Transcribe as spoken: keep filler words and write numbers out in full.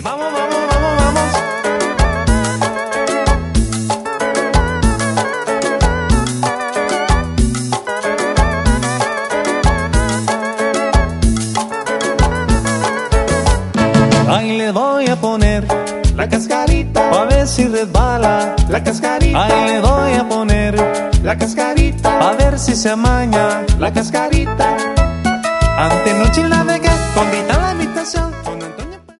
Vamos, vamos, vamos, vamos. Ahí le voy a poner La cascarita, pa' ver si resbala. la cascarita, Ahí le voy a poner la cascarita, pa' ver si se amaña. la cascarita. Antenoche la navegué con vital la invitación.